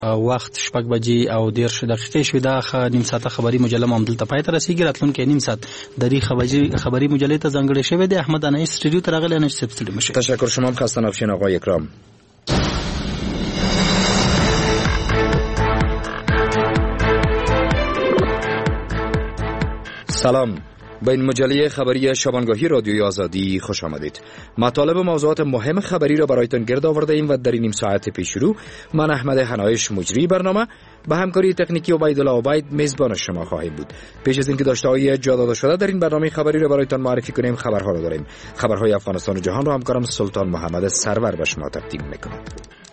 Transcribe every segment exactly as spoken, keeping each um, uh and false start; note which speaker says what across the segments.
Speaker 1: وخت شپږ بجې او دېرش دقیقې شوې. دا نیم ساعته خبري مجله هم همدلته پای ته رسېږي. راتلونکی نیم ساعت د دې خبري مجلې ته ځانګړی شوی دی. احمد انایي سټوډیو ته راغلی. انایي صاحب ستړي مه شئ.
Speaker 2: تشکر. شما هم خسته نباشین آقای اکرام. سلام. به این مجله خبری شبانگاهی رادیوی آزادی خوش آمدید. مطالب و موضوعات مهم خبری را برایتان گرد آورده ایم و در این نیم ساعت پیش رو من احمد حنایش مجری برنامه با همکاری تکنیکی عبیدالله عبید میزبان شما خواهیم بود. پیش از اینکه داشته‌های جا داده شده در این برنامه خبری را برایتان معرفی کنیم، خبرها را داریم. خبرهای افغانستان و جهان را همکارم سلطان محمد سرور به شما تقدیم می‌کنم.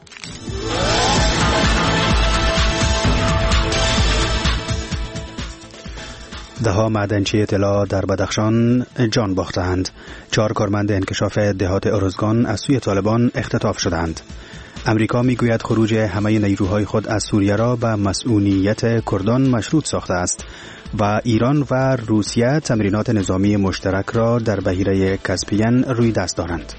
Speaker 3: دهها معدنچی طلا در بدخشان جان باختند. چهار کارمند انکشاف دهات ارزگان از سوی طالبان اختطاف شدند. امریکا میگوید خروج همه نیروهای خود از سوریه را به مسئولیت کردان مشروط ساخته است و ایران و روسیه تمرینات نظامی مشترک را در بحیره کاسپین روی دست دارند.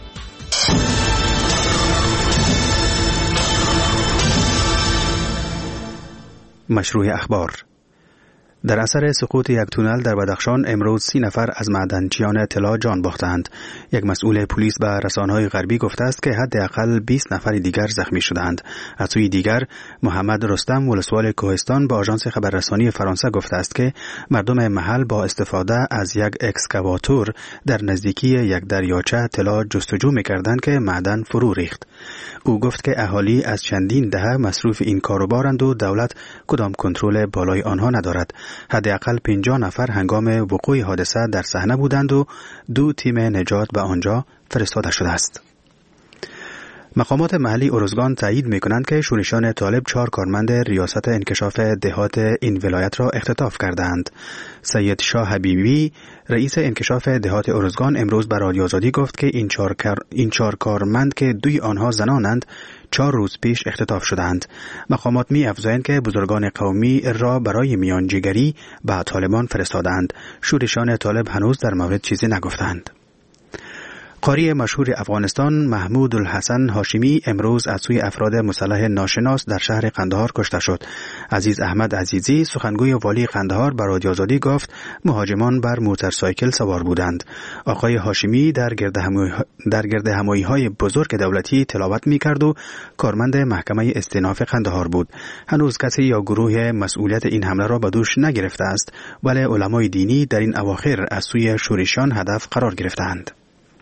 Speaker 3: مشروع اخبار. در اثر سقوط یک تونل در بدخشان امروز سی نفر از معدنچیان طلا جان باختند. یک مسئول پلیس به رسانه‌های غربی گفته است که حداقل بیست نفر دیگر زخمی شدند. از سوی دیگر محمد رستم ولسوال کوهستان با آژانس خبررسانی فرانسه گفته است که مردم محل با استفاده از یک اکسکاواتور در نزدیکی یک دریاچه طلا جستجو می‌کردند که معدن فرو ریخت. او گفت که اهالی از چندین دهه مصروف این کاروبارند و دولت کدام کنترل بالای آنها ندارد. حداقل پنجاه نفر هنگام وقوع حادثه در صحنه بودند و دو تیم نجات به آنجا فرستاده شده است. مقامات محلی ارزگان تایید می‌کنند که شورشیان طالب چهار کارمند ریاست انکشاف دهات این ولایت را اختطاف کردند. سید شاه حبیبی رئیس انکشاف دهات ارزگان امروز به رادیو آزادی گفت که این چهار کار... این چهار کارمند که دوی آنها زنانند چهار روز پیش اختطاف شدند. مقامات می افزایند که بزرگان قومی را برای میانجیگری به طالبان فرستادند. شورشیان طالب هنوز در مورد چیزی نگفتند. قاری مشهور افغانستان محمود الحسن هاشمی امروز از سوی افراد مسلح ناشناس در شهر قندهار کشته شد. عزیز احمد عزیزی سخنگوی والی قندهار به رادیو آزادی گفت مهاجمان بر موتورسایکل سوار بودند. آقای هاشمی در گرد همایی در گرد همایی‌های بزرگ دولتی تلاوت می‌کرد و کارمند محکمه استئناف قندهار بود. هنوز کسی یا گروه مسئولیت این حمله را به دوش نگرفته است، ولی علمای دینی در این اواخر از سوی شورشیان هدف قرار گرفتند.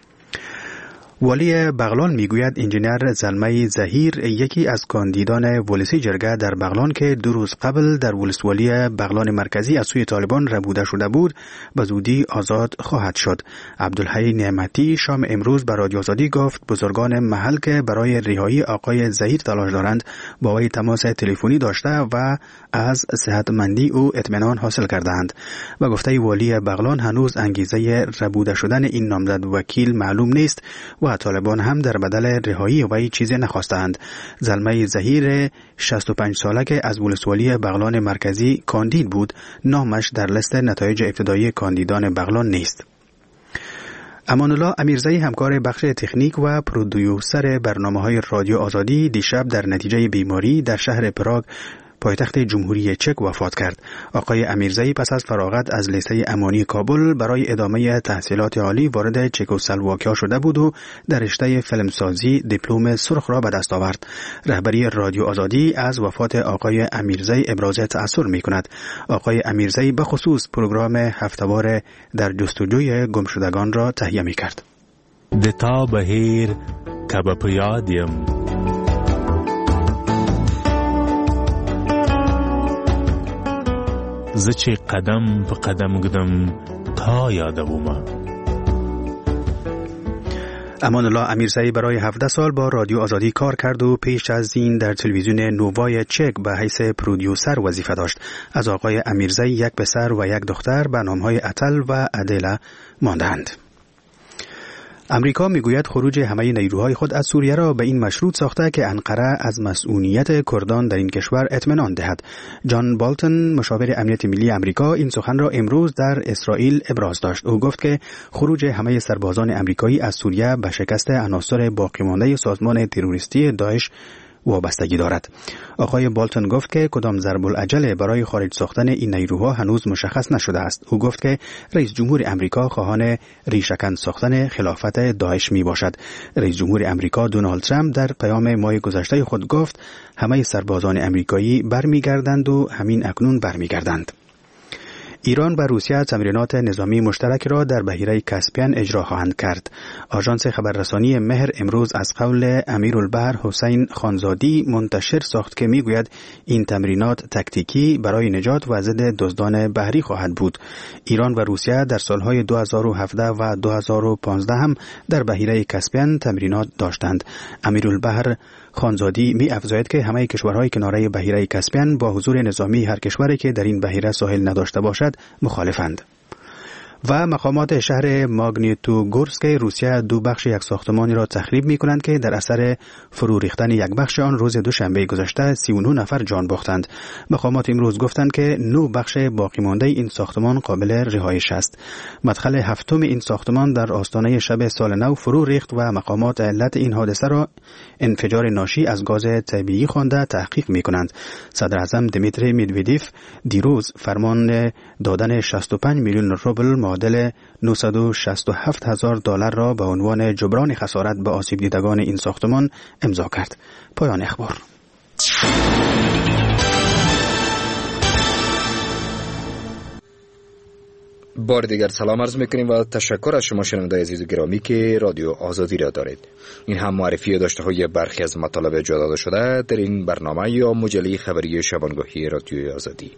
Speaker 3: والی بغلان میگوید انجینر زلمه زهیر یکی از کاندیدان ولسی جرگه در بغلان که دو روز قبل در ولسوالی بغلان مرکزی از سوی طالبان ربوده شده بود به زودی آزاد خواهد شد. عبدالحی نعمتی شام امروز به رادیو آزادی گفت بزرگان محل که برای رهایی آقای زهیر تلاش دارند با وی تماس تلفنی داشته و از صحتمندی او اطمینان حاصل کردند. و گفته والی بغلان هنوز انگیزه ربوده شدن این نامزد وکیل معلوم نیست و طالبان هم در بدل رهایی وی چیزی نخواستند. زلمه زهیر شصت و پنج ساله که از ولسوالی بغلان مرکزی کاندید بود، نامش در لیست نتایج ابتدایی کاندیدان بغلان نیست. امان الله امیرزایی همکار بخش تکنیک و پرودیوسر برنامه‌های رادیو آزادی دیشب در نتیجه بیماری در شهر پراگ پایتخت جمهوری چک وفات کرد. آقای امیرزایی پس از فراغت از لیسه امانی کابل برای ادامه تحصیلات عالی وارد چکسلواکیه شده بود و در رشته فیلمسازی دیپلم سرخ را به دست آورد. رهبری رادیو آزادی از وفات آقای امیرزایی ابراز تأثر می‌کند. آقای امیرزایی به خصوص پروگرام هفته‌وار در جستجوی گمشدگان را تهیه می‌کرد.
Speaker 4: دتا بهیر کبا پیادیم زچی قدم په قدم گدم تا یادوما.
Speaker 3: امان الله امیرزایی برای هفده سال با رادیو آزادی کار کرد و پیش از این در تلویزیون نوای چک به حیث پرودیوسر وظیفه داشت. از آقای امیرزایی یک پسر و یک دختر به نامهای اتل و ادله ماندند. امریکا میگوید خروج همه نیروهای خود از سوریه را به این مشروط ساخته که انقره از مسئولیت کردان در این کشور اطمینان دهد. جان بالتون مشاور امنیت ملی امریکا این سخن را امروز در اسرائیل ابراز داشت. او گفت که خروج همه سربازان امریکایی از سوریه به شکست عناصر باقی مانده سازمان تروریستی داعش وابستگی دارد. آقای بالتون گفت که کدام ضرب العجله برای خارج ساختن این نیروها هنوز مشخص نشده است. او گفت که رئیس جمهور امریکا خواهان ریشه‌کن ساختن خلافت داعش می باشد. رئیس جمهور امریکا دونالد ترامپ در پیام ماه گذشته خود گفت همه سربازان امریکایی برمیگردند و همین اکنون برمیگردند. ایران و روسیه تمرینات نظامی مشترک را در بحیره کاسپین اجرا خواهند کرد. آژانس خبررسانی مهر امروز از قول امیرالبحر حسین خانزادی منتشر ساخت که میگوید این تمرینات تکتیکی برای نجات و ضد دزدان بحری خواهد بود. ایران و روسیه در سالهای دو هزار و هفده و دو هزار و پانزده هم در بحیره کاسپین تمرینات داشتند. امیرالبحر خانزادی می افزاید که همه کشورهای کناره بحیره کاسپین با حضور نظامی هر کشوری که در این بحیره ساحل نداشته باشد مخالفند. و مقامات شهر ماگنیتوگورسک روسیه دو بخش یک ساختمانی را تخریب می کنند که در اثر فرو ریختن یک بخش آن روز دوشنبه گذشته سی و نه نفر جان باختند. مقامات امروز گفتند که نه بخش باقی مانده این ساختمان قابل رهایش است. مدخل هفتم این ساختمان در آستانه شب سال نو فرو ریخت و مقامات علت این حادثه را انفجار ناشی از گاز طبیعی خوانده تحقیق می کنند. صدر اعظم دمیتری مدودیف دیروز فرمان دادن شصت و پنج میلیون روبل معادل نهصد و شصت و هفت هزار دلار را به عنوان جبران خسارت به آسیب دیدگان این ساختمان امضا کرد. پایان اخبار.
Speaker 2: بار دیگر سلام عرض میکنیم و تشکر از شما شنوندگان عزیز و گرامی که رادیو آزادی را دارید. این هم معرفی داشته های برخی از مطالب جا داده شده در این برنامه یا مجله خبری شبانگاهی رادیو آزادی.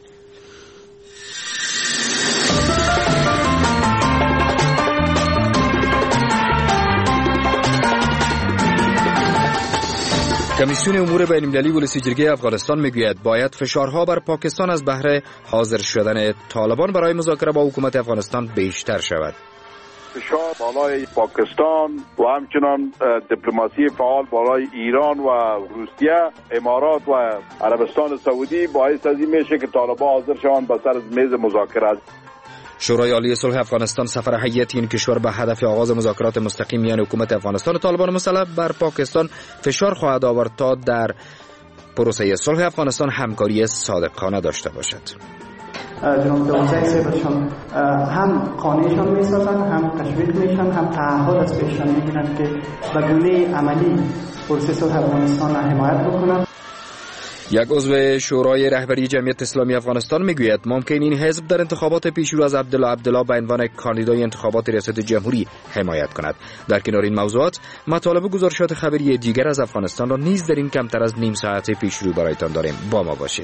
Speaker 2: کمیسیون امور بین‌المللی ولسی جرگه افغانستان میگوید باید فشارها بر پاکستان از بهر حاضر شدن طالبان برای مذاکره با حکومت افغانستان بیشتر شود.
Speaker 5: فشار بالای پاکستان و همچنان دیپلماسی فعال بالای ایران و روسیه، امارات و عربستان سعودی باعث از این میشه که طالبان حاضر شوند به سر میز مذاکره.
Speaker 2: شورای عالی صلح افغانستان سفر هیئت این کشور به هدف آغاز مذاکرات مستقیم میان حکومت افغانستان و طالبان مسلح بر پاکستان فشار خواهد آورد تا در پروسه صلح افغانستان همکاری صادقانه داشته باشد.
Speaker 6: جناب دوازده سیبرشان هم قانعشان میسازند، هم تشویق میشن، هم تعهد از پیششان میگیرند که به گونه عملی پروسه صلح افغانستان را حمایت بکنند.
Speaker 2: یک عضو شورای رهبری جمعیت اسلامی افغانستان میگوید ممکن این حزب در انتخابات پیشرو از عبدالله عبدالله به عنوان کاندیدای انتخابات ریاست جمهوری حمایت کند. در کنار این موضوعات مطالب و گزارشات خبری دیگر از افغانستان را نیز در این کمتر از نیم ساعت پیشرو برایتان داریم. با ما باشید.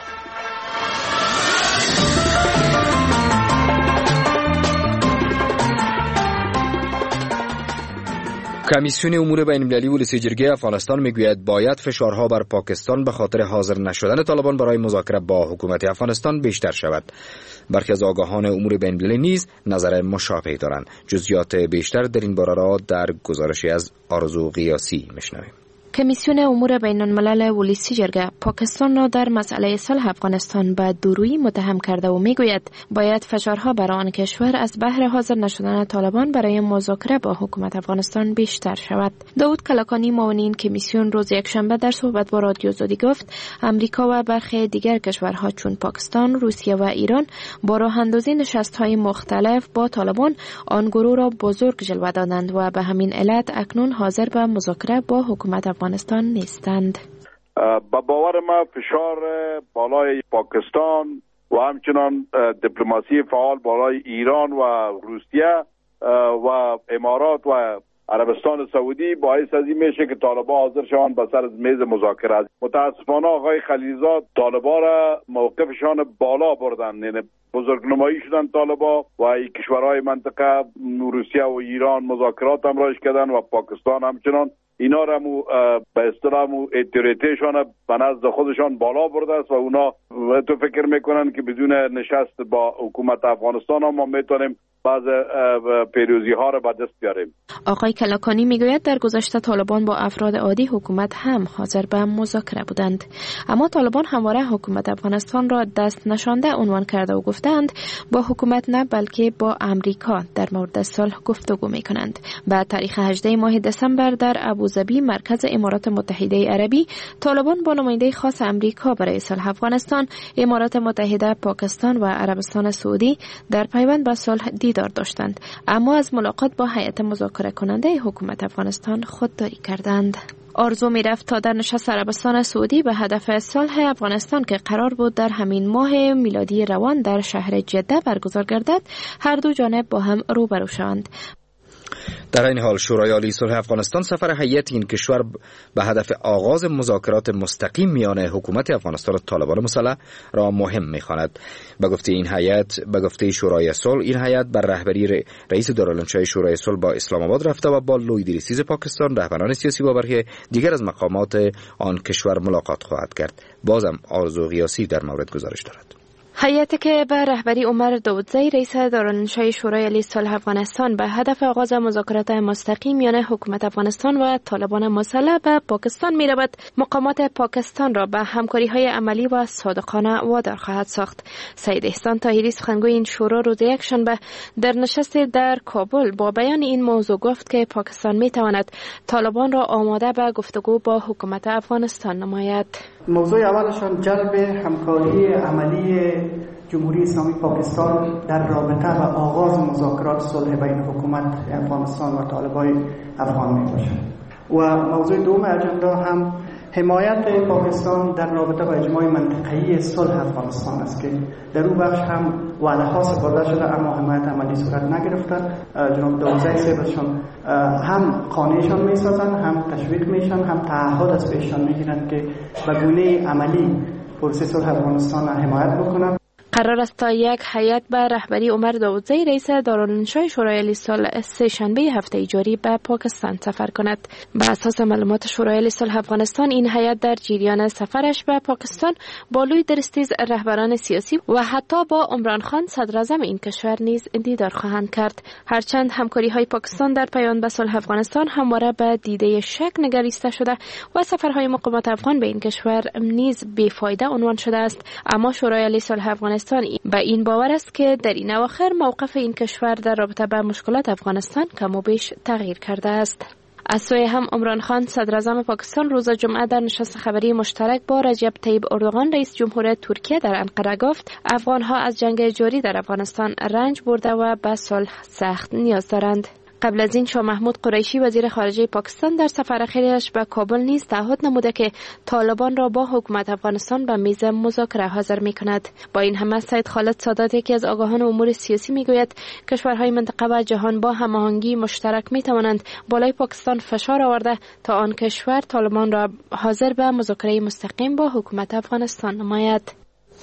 Speaker 2: کمیسیون امور بین‌المللی ولسی جرگه افغانستان میگوید باید فشارها بر پاکستان به خاطر حاضر نشدن طالبان برای مذاکره با حکومت افغانستان بیشتر شود. برخی از آگاهان امور بین‌المللی نیز نظر مشابهی دارند. جزئیات بیشتر در این باره را در گزارشی از آرزو قیاسی میشنویم.
Speaker 7: کمیسیون امور بین الملل ولسی جرگه پاکستان را در مسئله صلح افغانستان به دورویی متهم کرده و میگوید باید فشارها بر آن کشور از بهر حاضر نشدن طالبان برای مذاکره با حکومت افغانستان بیشتر شود. داود کلکانی معاون این کمیسیون روز یکشنبه در صحبت با رادیو آزادی گفت امریکا و برخی دیگر کشورها چون پاکستان، روسیه و ایران با راه اندازی نشست‌های مختلف با طالبان آن گروه را بزرگ جلوه دادند و به همین علت اکنون حاضر به مذاکره با حکومت افغانستان نیستند.
Speaker 5: با باور ما فشار بالای پاکستان و همچنان دیپلماسی فعال بالای ایران و روسیه و امارات و عربستان سعودی باعث از این میشه که طالبان حاضر شوند به سر میز مذاکره. متاسفانه آقای خلیلزاد طالبان را موقفشان بالا بردن، یعنی بزرگنمایی شدن طالبان و این کشورهای منطقه روسیه و ایران مذاکرات همراهش کردن و پاکستان همچنان اینا را مو به اصطلاح مو اتوریتیشان به نزد خودشان بالا برده است و اونا تو فکر میکنن که بدون نشست با حکومت افغانستان ما میتونیم بعض پیروزی ها را به دست بیاریم.
Speaker 7: آقای کلاکانی میگوید در گذشته طالبان با افراد عادی حکومت هم حاضر به مذاکره بودند، اما طالبان همواره حکومت افغانستان را دست نشانده عنوان کرده و گفتند با حکومت نه بلکه با امریکا در مورد صلح گفتگو میکنند. بعد تاریخ هجدهم ماه دسامبر در ابو ابوظبی مرکز امارات متحده عربی، طالبان با نماینده خاص امریکا برای صلح افغانستان، امارات متحده، پاکستان و عربستان سعودی در پیوند به صلح دیدار داشتند، اما از ملاقات با هیئت مذاکره کننده حکومت افغانستان خودداری کردند. آرزو می رفت تا در نشست عربستان سعودی به هدف صلح افغانستان که قرار بود در همین ماه میلادی روان در شهر جده برگزار گردد، هر دو جانب با هم روبرو شوند.
Speaker 2: در این حال شورای عالی صلح افغانستان سفر هیئت این کشور به هدف آغاز مذاکرات مستقیم میان حکومت افغانستان و طالبان مسلح را مهم می‌خواند. به گفته این هیئت، به گفته شورای صلح، این هیئت بر رهبری رئیس دارالانشای شورای صلح با اسلام آباد رفته و با لوی دریسیز پاکستان، رهبران سیاسی و برخی دیگر از مقامات آن کشور ملاقات خواهد کرد. بازم آرزو قیاسی در مورد گزارش دارد.
Speaker 7: هیئتی که به رهبری عمر داودزی رئیس دارالانشای شورای عالی صلح افغانستان به هدف آغاز مذاکرات مستقیم میان حکومت افغانستان و طالبان مسلح به پاکستان می رود، مقامات پاکستان را به همکاری های عملی و صادقانه وادار خواهد ساخت. سید احسان طاهری سخنگوی این شورا روز یکشنبه در نشست در کابل با بیان این موضوع گفت که پاکستان می تواند طالبان را آماده به گفتگو با حکومت افغانستان نماید.
Speaker 6: موضوع اولشان جلب همکاری عملی جمهوری اسلامی پاکستان در رابطه و آغاز مذاکرات صلح بین حکومت افغانستان و طالبان افغان می باشد و موضوع دوم اجندا هم حمایت پاکستان در رابطه با اجماع منطقه‌ای صلح افغانستان است که در اون بخش هم وعده ها سپرده شده اما حمایت عملی صورت نگرفته. جناب داوزی صاحبشان هم قانعشان میسازند، هم تشویق میشن، هم تعهد از پیششان میگیرند که به گونه عملی پروسه صلح افغانستان را حمایت بکنند.
Speaker 7: قرار است تا یک هیئت به رهبری عمر داودزی رئیس دارالانشای شورای عالی صلح سه شنبه هفته جاری به پاکستان سفر کند. بر اساس معلومات شورای عالی صلح افغانستان، این هیئت در جریان سفرش به پاکستان با لوی درستیز رهبران سیاسی و حتی با عمران خان صدر اعظم این کشور نیز دیدار خواهند کرد. هرچند همکاری های پاکستان در پیوند به صلح افغانستان همواره به دیده شک نگریسته شده و سفرهای مقامات افغان به این کشور نیز بی‌فایده عنوان شده است، اما شورای عالی صلح افغانستان به این باور است که در این اواخر موقف این کشور در رابطه با مشکلات افغانستان کم و بیش تغییر کرده است. از سوی هم عمران خان صدر اعظم پاکستان روز جمعه در نشست خبری مشترک با رجب طیب اردوغان رئیس جمهور ترکیه در انقره گفت افغانها از جنگ جاری در افغانستان رنج برده و به صلح سخت نیاز دارند. قبل از این شاه محمود قریشی وزیر خارجه پاکستان در سفر اخیرش به کابل نیز تعهد نموده که طالبان را با حکومت افغانستان به میز مذاکره حاضر می کند. با این همه سید خالد سادات، یکی از آگاهان امور سیاسی، می گوید کشورهای منطقه و جهان با هماهنگی مشترک می توانند بالای پاکستان فشار آورده تا آن کشور طالبان را حاضر به مذاکره مستقیم با حکومت افغانستان نماید.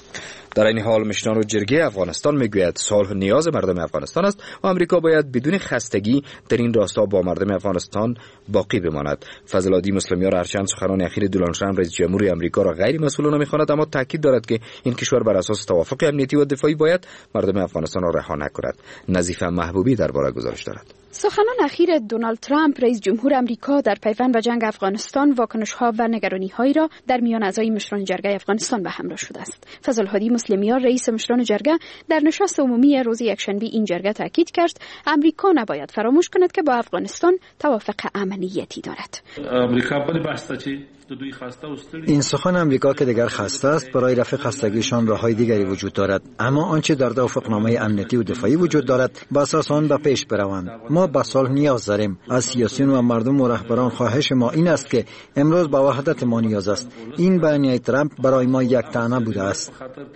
Speaker 2: در این حال مشنان و جرگه افغانستان میگوید صلح نیاز مردم افغانستان است و آمریکا باید بدون خستگی در این راستا با مردم افغانستان باقی بماند. فضل‌الدین مسلمیار هرچند سخنان اخیر دونالد ترامپ رئیس جمهور آمریکا را غیر مسئولانه می‌خواند، اما تاکید دارد که این کشور بر اساس توافق امنیتی و دفاعی باید مردم افغانستان را رها نکند. نظیفه محبوبی درباره گزارش دارد.
Speaker 8: سخنان اخیر دونالد ترامپ رئیس جمهور آمریکا در پیوند به جنگ افغانستان واکنش‌ها و نگرانی‌هایی را در میان اعضای مشران جرگه افغانستان به همراه شده است. فضل‌الهادی مسلمیار رئیس مشران جرگه در نشست عمومی روز یکشنبه این جرگه تاکید کرد آمریکا نباید فراموش کند که با افغانستان توافق امنیتی دارد.
Speaker 9: آمریکا بلی باسته چی
Speaker 10: این سخن امریکا که دیگر خسته است، برای رفع خستگیشان راههای دیگری وجود دارد، اما آنچه در توافقنامه امنیتی و دفاعی وجود دارد با اساس آن به پیش بروند. ما به صلح نیاز داریم. از سیاسیون و مردم و رهبران خواهش ما این است که امروز به وحدت ما نیاز است. این بیانیه ترامپ برای ما یک طعنه بوده است.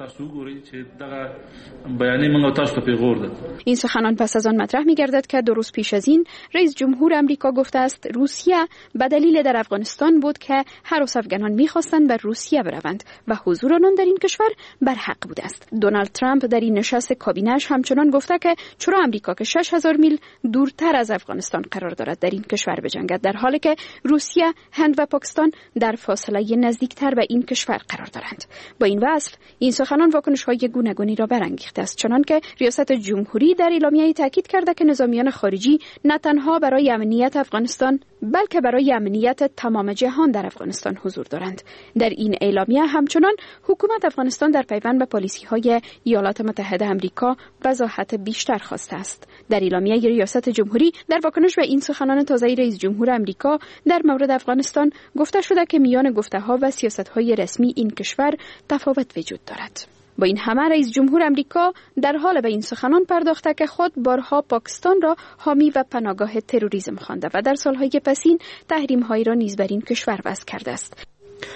Speaker 8: این سخنان پس از آن مطرح می‌گردد که دو روز پیش از این رئیس جمهور آمریکا گفته است روسیه به دلیل در افغانستان بود که هر افغانان می‌خواستند به روسیه بروند و حضور آنان در این کشور بر حق بوده است. دونالد ترامپ در این نشست کابینه‌اش همچنان گفته که چرا آمریکا که شش هزار میل دورتر از افغانستان قرار دارد در این کشور بجنگد، در حالی که روسیه، هند و پاکستان در فاصله نزدیکتر به این کشور قرار دارند. با این وصف این سخنان واکنش‌های گوناگونی را برانگیخته است، چنانکه ریاست جمهوری در اعلامیه‌ای تاکید کرده که نظامیان خارجی نه تنها برای امنیت افغانستان بلکه برای امنیت تمام جهان در افغانستان افغانستان حضور دارند. در این اعلامیه همچنان حکومت افغانستان در پیوند به پالیسی‌های ایالات متحده آمریکا وضاحت بیشتر خواسته است. در اعلامیه ریاست جمهوری در واکنش به این سخنان تازه رئیس جمهور آمریکا در مورد افغانستان گفته شده که میان گفته‌ها و سیاست‌های رسمی این کشور تفاوت وجود دارد. با این همه رئیس جمهور آمریکا در حال به این سخنان پرداخته که خود بارها پاکستان را حامی و پناهگاه تروریسم خوانده و در سالهای پسین تحریم‌هایی را نیز بر این کشور وضع کرده است.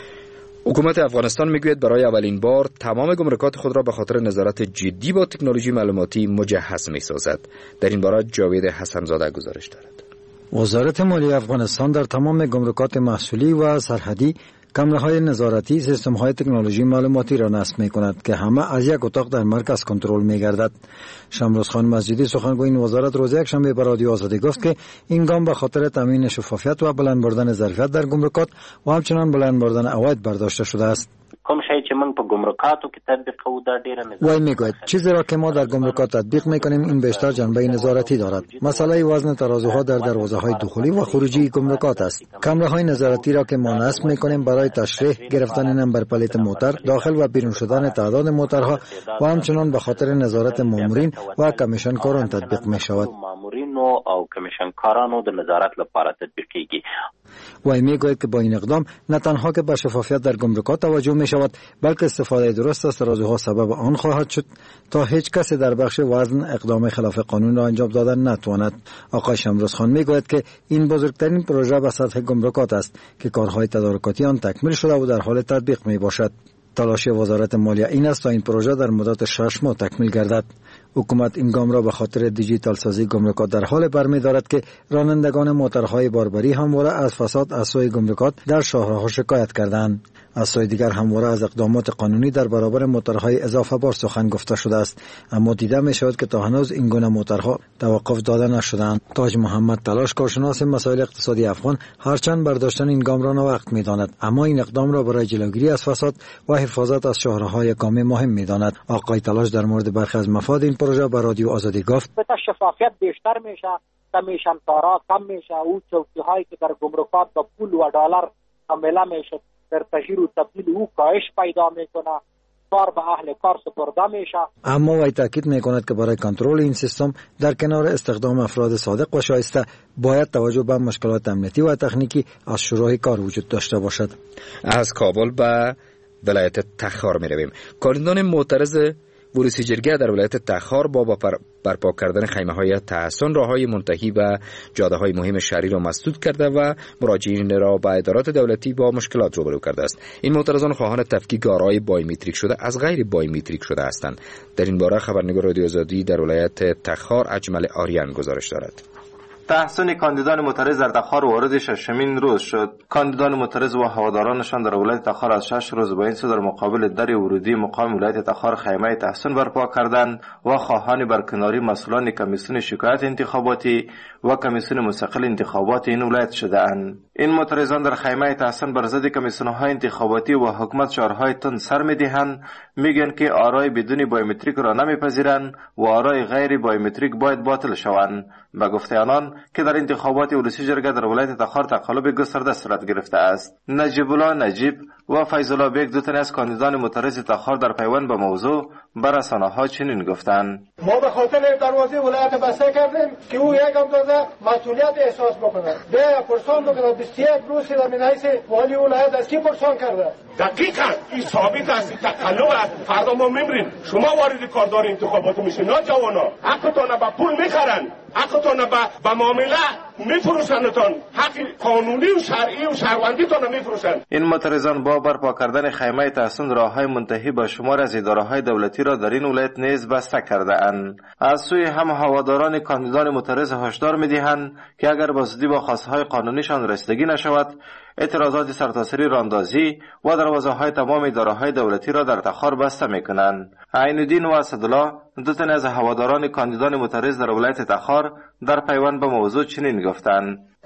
Speaker 2: حکومت افغانستان میگوید برای اولین بار تمام گمرکات خود را به خاطر نظارت جدی با تکنولوژی معلوماتی مجهز می‌سازد. در این باره جاوید حسن‌زاده گزارش دارد.
Speaker 10: وزارت مالیه افغانستان در تمام گمرکات محصولی و سرحدی کامراهای نظارتی، سیستم‌های تکنولوژی معلوماتی را نصب می‌کند که همه از یک اتاق در مرکز کنترل می‌گردد. شمروز خان مسجدی سخنگوی این وزارت روز یکشنبه به رادیو آزادی گفت که این گام به خاطر تامین شفافیت و بلند بردن ظرفیت در گمرکات و همچنان بلند بردن عواید برداشته شده است.
Speaker 11: کوم شی چې موږ په ګمرکاتو کې تطبیق کوو دا ډیره نظارت.
Speaker 10: وای میگوید چیزی را که ما در گمرکات تطبیق میکنیم این بیشتر جنبه نظارتی دارد. مسئله وزن ترازوها در دروازه‌های دخولی و خروجی گمرکات است. کامراهای نظارتی را که ما نصب میکنیم برای تشریح گرفتن نمبر پلیت موتر، داخل و بیرون شدن تعداد موترها و همچنان به خاطر نظارت مامورین و کمیشنکاران تطبیق میشود.
Speaker 11: مامورین او کمیشنکارانو د نظارت لپاره تطبیق کیږي.
Speaker 10: وای میگوید که با این اقدام نه تنها که به شفافیت در گمرکات توجه می شود بلکه استفاده درست از ترازوها سبب آن خواهد شد تا هیچ کسی در بخش وزن اقدام خلاف قانون را انجام دادن نتواند. آقای شمروز خان میگوید که این بزرگترین پروژه به سطح گمرکات است که کارهای تدارکاتی آن تکمیل شده و در حال تطبیق می باشد. تلاش وزارت مالیه این است تا این پروژه در مدت شش ماه تکمیل گردد. حکومت این گام را به خاطر دیجیتال سازی گمرکات در حال برمی دارد که رانندگان موترهای باربری همواره از فساد از سوی گمرکات در شاهراه‌ها شکایت کردند. از سوی دیگر همواره از اقدامات قانونی در برابر موترهای اضافه بار سخن گفته شده است، اما دیده می شود که تا هنوز این گونه موترها توقف داده نشدند. تاج محمد تلاش، کارشناس مسائل اقتصادی افغان، هرچند برداشتن این گام را ناوقت می داند، اما این اقدام را برای جلوگیری از فساد و حفاظت از شاهراه‌های گام مهم می داند. آقای تلاش در مورد برخی از مفاد این پروژه به رادیو آزادی گفت:
Speaker 12: به شفافیت بیشتر میشه، کمیشن کارا کم میشه، او چوکی هایی که در گمرکات با پول و دلار کاملا میشه در تغییر و تبدیل او کاهش پیدا میکنه، کار به اهل کار سپرده میشه.
Speaker 10: اما وی تاکید میکند که برای کنترل این سیستم در کنار استخدام افراد صادق و شایسته باید توجه به مشکلات امنیتی و تکنیکی از شروع کار وجود داشته باشد.
Speaker 2: از کابل به ولایت تخار میرویم. کارگردان معترض ولسی جرگه در ولایت تخار با برپا کردن خیمه‌های تحصن راه‌های منتهی و جاده‌های مهم شهری را مسدود کرده و مراجعین را به ادارات دولتی با مشکلات روبرو کرده است. این معترضان خواهان تفکیک آرای بایومتریک شده از غیر بایومتریک شده هستند. در این باره خبرنگار رادیو آزادی در ولایت تخار اجمل آریان گزارش دارد.
Speaker 13: تحصن کاندیدان معترض در تخار وارد ششمین روز شد. کاندیدان معترض و هوادارانشان در ولایت تخار از شش روز با این سو در مقابل در ورودی مقام ولایت تخار خیمه تحصن برپا کردند و خواهان برکناری مسئولان کمیسیون شکایت انتخاباتی و کمیسیون مستقل انتخابات این ولایت شده‌اند. این معترضان در خیمه تحصن بر ضد کمیسیون‌های انتخاباتی و حکومت شعارهای تند سر می‌دهند، میگن که آرای بدون بایومتریک را نمیپذیرند و آرای غیر بایومتریک باید باطل شوند. به گفته آنان که در انتخابات ولسی جرگه در ولایت تخار تقلب گسترده صورت گرفته است. نجیب الله نجیب و فیض الله بیگ دو تن از کاندیدان معترض تخار در پیوند به موضوع بر رسانه‌ها چنین گفتند:
Speaker 14: ما به خاطر دروازه ولایت بسته کردیم که او یک اندازه مسئولیت احساس بکنه. بیا پرسان بکنه بیست و یک روز در من حیث والی ولایت از کی پرسان کرده؟
Speaker 15: دقیقاً این ثابت است، تقلب است. فردا ما میبریم شما وارد کاردار انتخابات میشین. نه جوانا حقتون به پول میخرن، حقتون به به معامله میفروشنتون، حق قانونی و شرعی و شهروندیتون میفروشن.
Speaker 13: این معترضان با برپا کردن خیمه تحصن راههای منتهی به شمار از اداره‌های دولتی را در این ولایت نیز بسته کرده اند. از سوی هم هواداران کاندیدان معترض هشدار میدهند که اگر بازدید با خواستهای قانونیشان رسیدگی نشود، اعتراضات سرتاسری راندازی و دروازه‌های تمام اداره‌های دولتی را در تخار بسته می‌کنند. عین الدین و اسدالله دو تن از هواداران کاندیدان معترض در ولایت تخار در پیوند به موضوع چنین گفتند: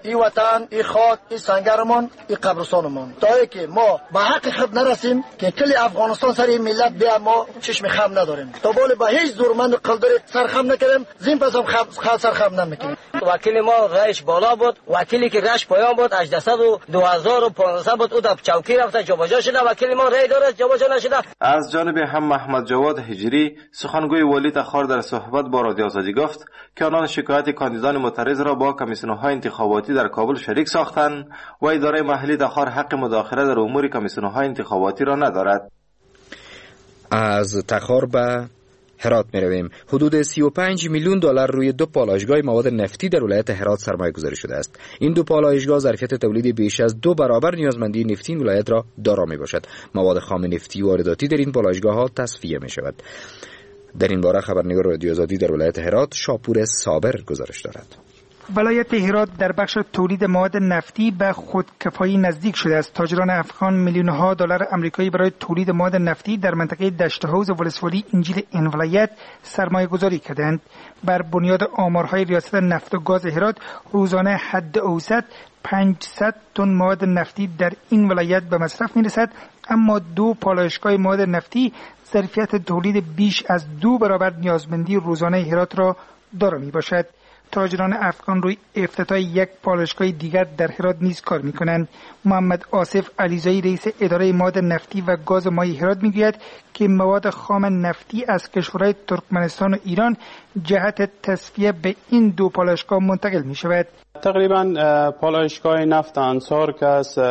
Speaker 16: این وطن، این خاک، این سنگرمان، این قبرستانمان، تا ای که ما به حق خود نرسیم که کل افغانستان سر این ملت بیا ما چشم خم نداریم. تا بالا به هیچ زورمند و قلدر سرخم نکردیم، زین پس هم خل سرخم نمیکنیم.
Speaker 17: وکیل ما رایش بالا بود، وکیلی که رایش پایان بود هشتصد و دو هزار و پانصد بود، او در چوکی رفته جابجا شده، وکیل ما رای داره جابجا نشده.
Speaker 13: از جانب هم محمد جواد هجری سخنگوی والی تخار در صحبت با رادیو آزادی گفت که آنان شکایت کاندیدان معترض را با کمیسیون‌های انتخاباتی در کابل شریک ساختند و اداره محلی تخار حق مداخله در امور کمیسیون‌های انتخاباتی را ندارد.
Speaker 2: از تخار به هرات می رویم. حدود سی و پنج میلیون دلار روی دو پالایشگاه مواد نفتی در ولایت هرات سرمایه گذاری شده است. این دو پالایشگاه ظرفیت تولید بیش از دو برابر نیازمندی نفتی این ولایت را دارا می باشد. مواد خام نفتی وارداتی در این پالایشگاه ها تصفیه می شود. در این باره خبرنگار رادیو آزادی در ولایت هرات شاپور صابر گزارش دارد.
Speaker 18: ولایت هرات در بخش تولید مواد نفتی به خودکفایی نزدیک شده است. تاجران افغان میلیون ها دلار آمریکایی برای تولید مواد نفتی در منطقه دشت حوض ولسوالی انجیل این ولایت سرمایه گذاری کردند. بر بنیاد آمارهای ریاست نفت و گاز هرات روزانه حد اوسط پانصد تن مواد نفتی در این ولایت به مصرف می‌رسد، اما دو پالایشگاه مواد نفتی ظرفیت تولید بیش از دو برابر نیازمندی روزانه هرات را دارا میباشد. تاجران افغان روی افتتاح یک پالایشگاه دیگر در هرات نیز کار میکنند. محمد آصف علیزایی رئیس اداره مواد نفتی و گاز مایع هرات میگوید که مواد خام نفتی از کشورهای ترکمنستان و ایران جهت تصفیه به این دو پالایشگاه منتقل می شود.
Speaker 19: تقریبا پالایشگاه نفت انصار که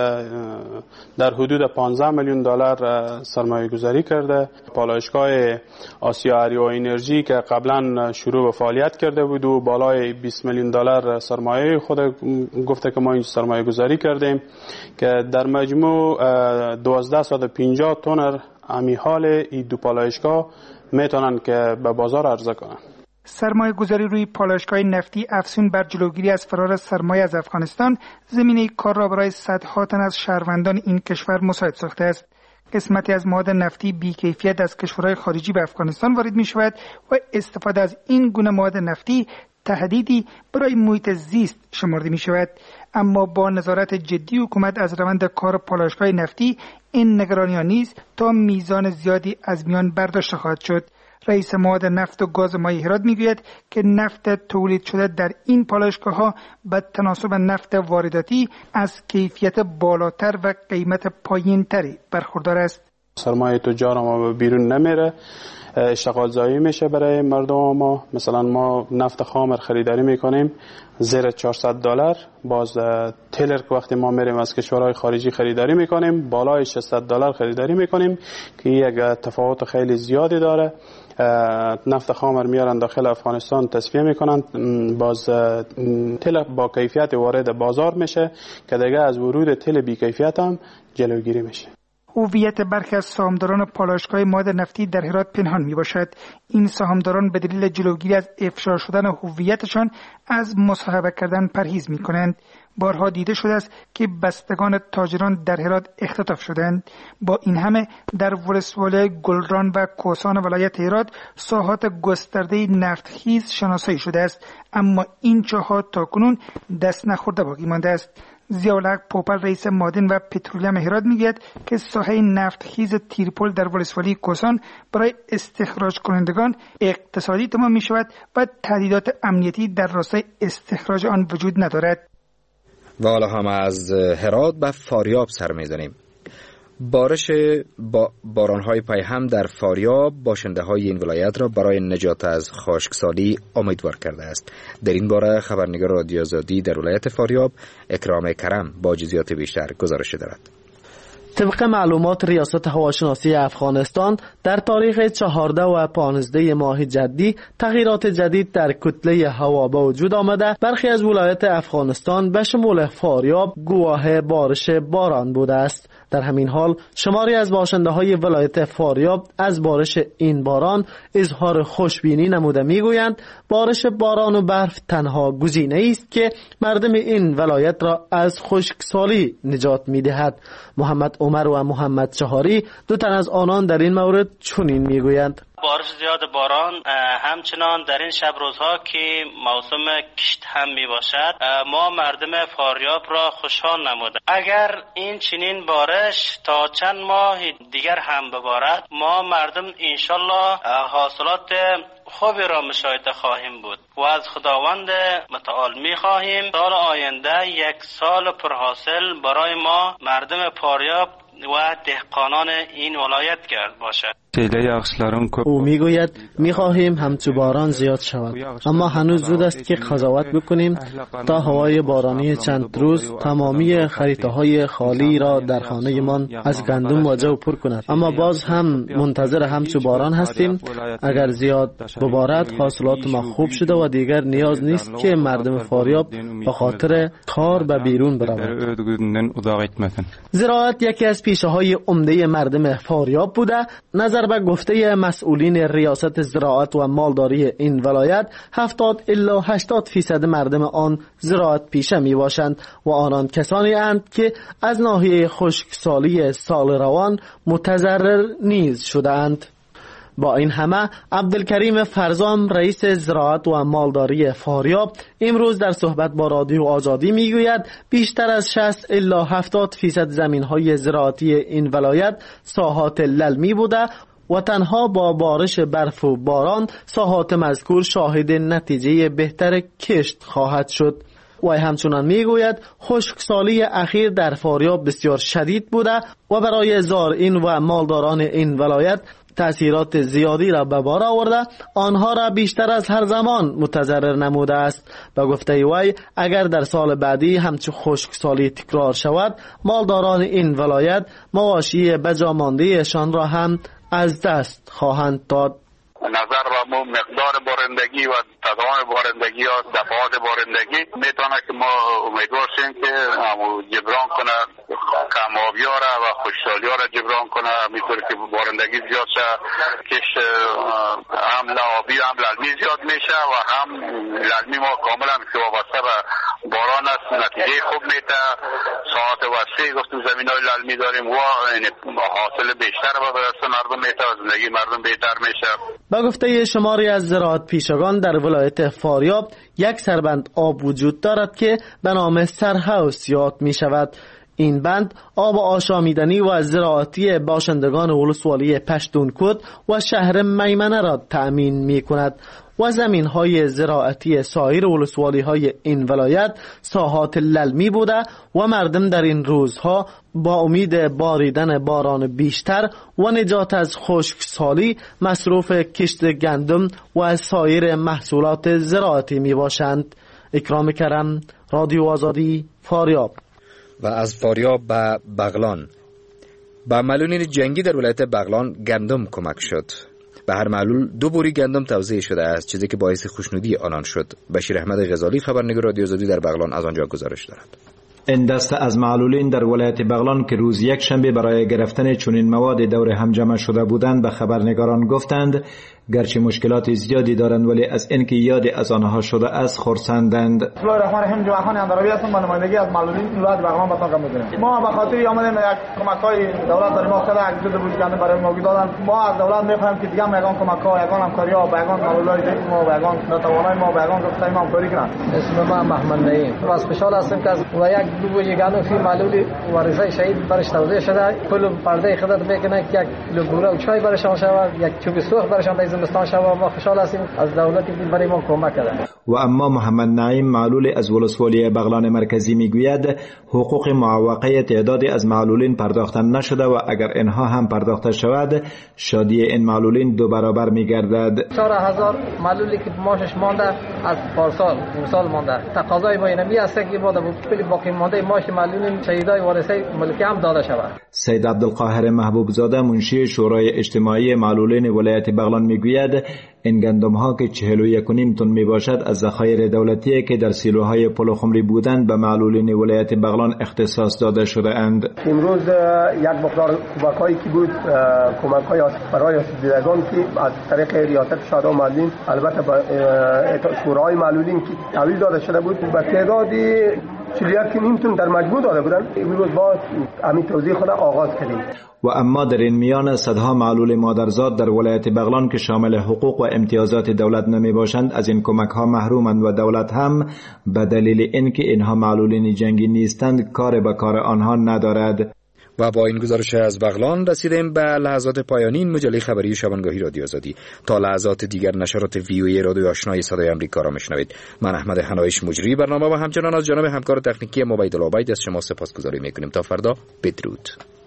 Speaker 19: در حدود پانزده میلیون دلار سرمایه گذاری کرده، پالایشگاه آسیا اریو انرژی که قبلا شروع به فعالیت کرده بود و بالای بیست میلیون دلار سرمایه خود گفته که ما این سرمایه گذاری کردیم که در مجموع دوازده و پنجاه تن امی حال این دو پالایشگاه میتونن که به بازار عرضه کنن.
Speaker 18: سرمایه گذاری روی پالایشگاه نفتی افزون بر جلوگیری از فرار سرمایه از افغانستان زمینه کار را برای صدها تن از شهروندان این کشور مساعد ساخته است. قسمتی از مواد نفتی بی‌کیفیت از کشورهای خارجی به افغانستان وارد می شود و استفاده از این گونه مواد نفتی تهدیدی برای محیط زیست شمرده می شود. اما با نظارت جدی حکومت از روند کار پالایشگاه نفتی این نگرانی نیست تا میزان زیادی از میان برداشته خواهد شد. رئیس مواد نفت و گاز مایع هرات میگوید که نفت تولید شده در این پالایشگاه ها به تناسب نفت وارداتی از کیفیت بالاتر و قیمت پایین تری برخوردار است.
Speaker 19: سرمایه تجار ما بیرون نمیره، اشتغال زایی میشه برای مردم ما. مثلا ما نفت خام خریداری میکنیم زیر چهارصد دلار، باز تیلر که وقتی ما میریم از کشورهای خارجی خریداری میکنیم بالای ششصد دلار خریداری میکنیم که یک تفاوت خیلی زیادی داره. نفت خام میارن داخل افغانستان تصفیه میکنن، باز تیل با کیفیت وارد بازار میشه که دیگه از ورود تیل بی کیفیت هم جلوگیری میشه.
Speaker 18: هویت برخی از سهامداران پالایشگاه مواد نفتی در هرات پنهان می باشد. این سهامداران به دلیل جلوگیری از افشا شدن هویتشان از مصاحبه کردن پرهیز می کنند. بارها دیده شده است که بستگان تاجران در هرات اختطاف شدند. با این همه در ولسوالی گلران و کوهستان ولایت هرات ساحات گسترده نفتخیز شناسایی شده است، اما این چاه‌ها تاکنون دست نخورده باقی مانده است. ضیاءالحق پوپل رئیس معادن و پترولیم هرات میگوید که ساحه نفتخیز تیرپل در ولسوالی کوهستان برای استخراج کنندگان اقتصادی تمام می شود و تهدیدات امنیتی در راستای استخراج آن وجود ندارد.
Speaker 2: و حالا هم از هرات به فاریاب سر می‌زنیم. بارش با باران‌های پیهم در فاریاب باشنده‌های این ولایت را برای نجات از خشکسالی امیدوار کرده است. در این باره خبرنگار رادیو آزادی در ولایت فاریاب اکرام کرم با جزئیات بیشتر گزارش دارد.
Speaker 20: طبق معلومات ریاست هواشناسی افغانستان در تاریخ چهارده و پانزده ماه جدی تغییرات جدید در کتله هوا به وجود آمده. برخی از ولایات افغانستان به شمول فاریاب گواه بارش باران بوده است. در همین حال شماری از باشنده‌های ولایت فاریاب از بارش این باران اظهار خوشبینی نموده میگویند بارش باران و برف تنها گزینه‌ای است که مردم این ولایت را از خشکسالی نجات می‌دهد. محمد عمر و محمد چهاری دو تن از آنان در این مورد چنین میگویند:
Speaker 21: بارش زیاد باران همچنان در این شب روزها که موسم کشت هم می باشد ما مردم فاریاب را خوشحال نموده. اگر این چنین بارش تا چند ماه دیگر هم ببارد ما مردم انشالله حاصلات خوبی را مشاهده خواهیم بود و از خداوند متعال می خواهیم سال آینده یک سال پرحاصل برای ما مردم فاریاب و دهقانان این ولایت کرد باشد.
Speaker 20: او میگوید میخواهیم همچو باران زیاد شود، اما هنوز زود است که قضاوت بکنیم تا هوای بارانی چند روز تمامی خریطه‌های خالی را در خانه من از گندم و جو پر کند. اما باز هم منتظر همچو باران هستیم. اگر زیاد ببارد حاصلات ما خوب شده و دیگر نیاز نیست که مردم فاریاب به خاطر کار به بیرون بروند. زراعت یکی از پیشه‌های عمده مردم فاریاب بوده. نظر به گفته مسئولین ریاست زراعت و مالداری این ولایت هفتاد الی هشتاد فیصد مردم آن زراعت پیشه می باشند و آنان کسانی اند که از ناحیه خشکسالی سال روان متضرر نیز شده اند. با این همه عبدالکریم فرزام رئیس زراعت و مالداری فاریاب امروز در صحبت با رادیو آزادی میگوید بیشتر از شصت الی هفتاد فیصد زمین‌های زراعتی این ولایت ساحات للمی بوده و تنها با بارش برف و باران ساحات مذکور شاهد نتیجه بهتر کشت خواهد شد. و همچنان میگوید خشکسالی اخیر در فاریاب بسیار شدید بوده و برای زارعین و مالداران این ولایت تأثیرات زیادی را به بار آورده، آنها را بیشتر از هر زمان متضرر نموده است. به گفته وی اگر در سال بعدی همچون خشکسالی تکرار شود مالداران این ولایت مواشی بجا مانده‌شان را هم از دست خواهند داد.
Speaker 22: نظر و مقدار بارندگی و تداوم بارندگی یا دفعات بارندگی میتونه که ما امیدوار شیم که جبران کنه کم‌آبی‌ها را و خشکسالی‌ها را جبران کنه، می‌طور که بارندگی زیاد شه کش هم لعابی هم للمی زیاد میشه و هم للمی ما کاملا که وابسته به باران است نتیجه خوب میده. ساعت وسیع گفتم زمین‌های للمی داریم و حاصل بیشتر به دست مردم میده و زندگی مردم بهتر میشه.
Speaker 20: با گفته شماری از زراعت پیشگان در ولایت فاریاب یک سربند آب وجود دارد که به نام سرهوس یاد می شود. این بند آب آشامیدنی و زراعتی باشندگان ولسوالی پشتونکوت و شهر میمنه را تأمین می کند و زمین های زراعتی سایر ولسوالی های این ولایت ساحات للمی بوده و مردم در این روزها با امید باریدن باران بیشتر و نجات از خشکسالی مصروف کشت گندم و سایر محصولات زراعتی می باشند. اکرام کرم، رادیو آزادی، فاریاب.
Speaker 2: و از فاریاب به بغلان. به معلولین جنگی در ولایت بغلان گندم کمک شد. به هر معلول دو بوری گندم توزیع شده است، چیزی که باعث خوشنودی آنان شد. بشیر احمد غزالی خبرنگار رادیو آزادی در بغلان از آنجا گزارش دارد.
Speaker 23: این دسته از معلولین در ولایت بغلان که روز یک شنبه برای گرفتن چنین مواد دور هم جمع شده بودند به خبرنگاران گفتند گرچه مشکلات زیادی دارند ولی از اینکه یاد از آنها شده است خرسندند.
Speaker 14: بسم الله الرحمن الرحیم. جوان اندراوی هستم، به نمایندگی از معلولین ولایت بغلان به تاقم می‌کنیم. ما به خاطر آمدیم یک کمک‌های دولت برای ما کرده، یک دو بود گندم برای ما دادن. ما از دولت می‌خوایم که دیگه یگان کمک‌ها، یگان همکاری‌ها با یگان معلولای دیگه ما، با یگان ناتوانای ما، با یگان گفتای ما همکاری کنند.
Speaker 24: اسم ما محمد نعیم. باز خوشحال هستم که و یک دو یگان فی معلولی وارثای شهید برش توزیع شده. کل پرده خدمت می‌کنه که یک کیلو بوره و چای برشان شود، یک چوب سرخ برشان در زمستان شود. خوشحال هستیم از دولتی که برای ما کمک کرده.
Speaker 23: و اما محمد نعیم معلول از ولسوالی بغلان مرکزی میگوید حقوق معوقه تعدادی از معلولین پرداخته نشده و اگر اینها هم پرداخته شود شادی این معلولین دو برابر میگردد.
Speaker 24: چهار هزار معلولی که ماشش مانده از پارسال امسال مانده، تقاضای ما اینمی است که بعد پول باقی مانده ماش معلولین شهیدای وارثای ملکی هم داده شود.
Speaker 23: سید عبدالقاهر محبوب زاده منشی شورای اجتماعی معلولین ولایت بغلان میگوید این گندم ها که چهل و یک و نیم تن می باشد از ذخایر دولتی که در سیلوهای پلو خمری بودند به معلولین ولایت بغلان اختصاص داده شده اند.
Speaker 25: امروز یک مقدار کمک هایی که بود، کمک های برای دیدگان که از طریق ریاست شادو معلولین البته به شورای معلولین که تحویل داده شده بود به تعدادی چهل و یک نیم تن در مجموع داده بودن. امروز با همین توزیع خود آغاز کردیم.
Speaker 23: و اما در این میان صدها معلول مادرزاد در ولایت بغلان که شامل حقوق و امتیازات دولت نمی باشند از این کمک ها محرومند و دولت هم به دلیل اینکه اینها معلولین جنگی نیستند کار به کار آنها ندارد.
Speaker 2: و با این گزارش از بغلان رسیدیم به لحظات پایانی این مجله خبری شبانگاهی رادیو آزادی. تا لحظات دیگر نشرات وی او ای رادیو آشنای صدای آمریکا را میشنوید. من احمد حنایش مجری برنامه و همچنان از جانب همکار تکنیکی مبید العبید از شما سپاسگزاری میکنیم. تا فردا بدرود.